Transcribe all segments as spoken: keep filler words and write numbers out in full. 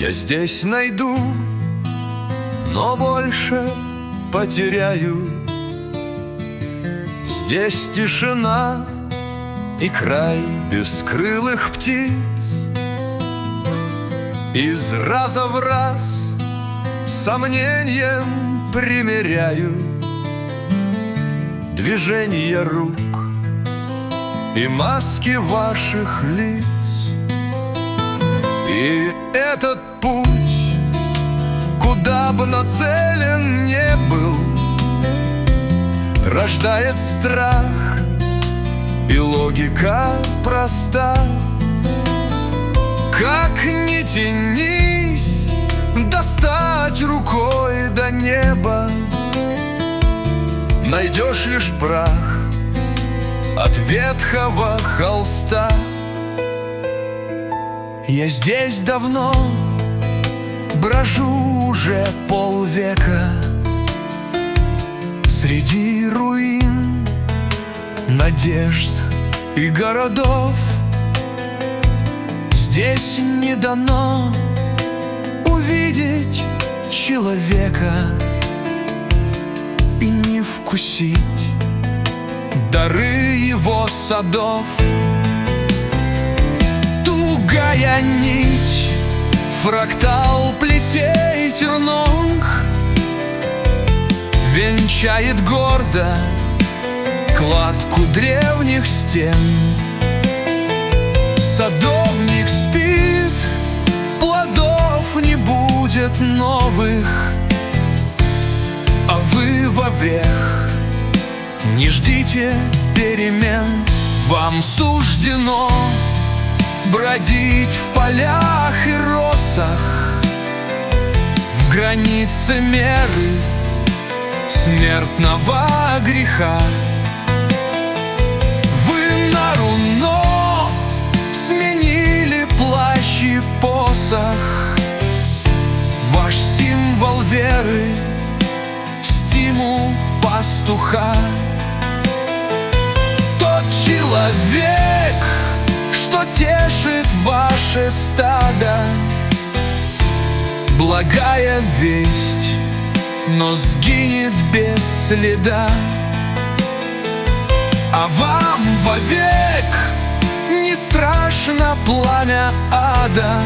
Я здесь найду, но больше потеряю. Здесь тишина и край бескрылых птиц. Из раза в раз сомнением примеряю движения рук и маски ваших лиц. И этот путь, куда бы нацелен не был, рождает страх, и логика проста. Как ни тянись, достать рукой до неба, найдешь лишь прах от ветхого холста. Я здесь давно брожу уже полвека, среди руин, надежд и городов. Здесь не дано увидеть человека и не вкусить дары его садов. Тугая нить, фрактал плетей тернов, венчает гордо кладку древних стен. Садовник спит, плодов не будет новых, а вы вовек не ждите перемен. Вам суждено бродить в полях и росах, в границе меры смертного греха. Вы на руно сменили плащ и посох, ваш символ веры — стимул пастуха. Тот человек, что тешит ваше стадо, благая весть, но сгинет без следа. А вам вовек не страшно пламя ада.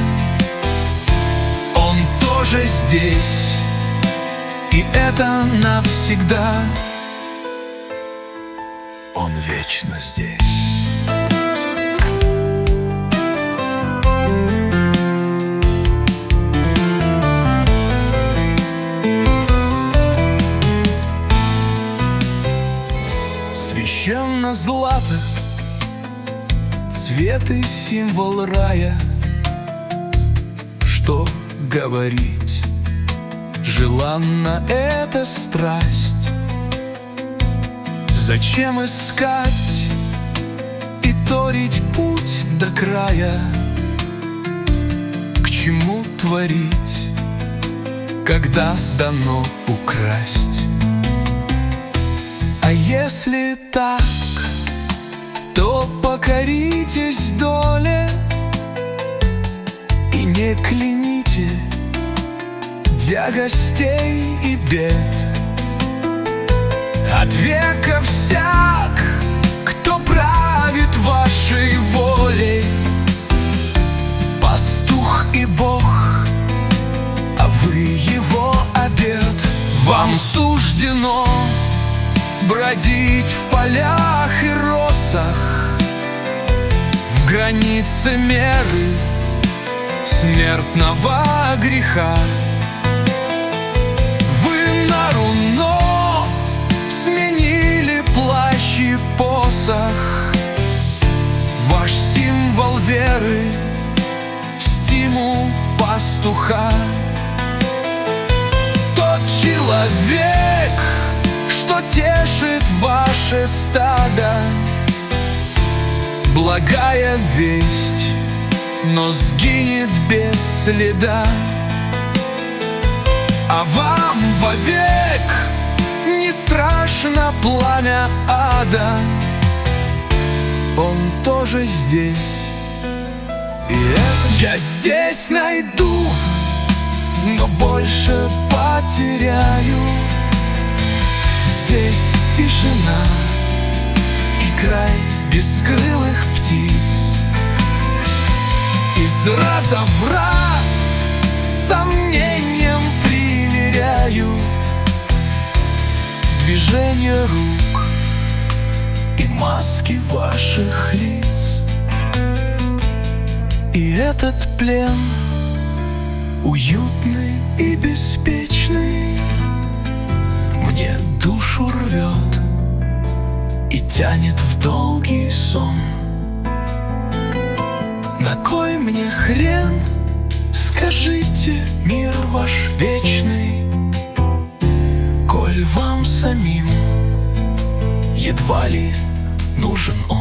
Он тоже здесь, и это навсегда. Он вечно здесь. Священно злато, цвет и символ рая. Что говорить, желанна эта страсть. Зачем искать и торить путь до края? К чему творить, когда дано украсть? А если так, то покоритесь доле и не кляните тягостей и бед. От века всяк, кто правит вашей волей, пастух и Бог, а вы его обет. Вам суждено бродить в полях и росах, в границе меры смертного греха. Вы на руно сменили плащ и посох, ваш символ веры — стимул пастуха. Тот человек, что тешит ваше стадо, благая весть, но сгинет без следа. А вам вовек не страшно пламя ада. Он тоже здесь, и это я здесь найду, но больше потеряю. Здесь тишина и край бескрылых птиц. Из раза в раз с сомнением примеряю движение рук и маски ваших лиц. И этот плен уютный и беспечный мне душу рвет и тянет в долгий сон. На кой мне хрен, скажите, мир ваш вечный, коль вам самим едва ли нужен он?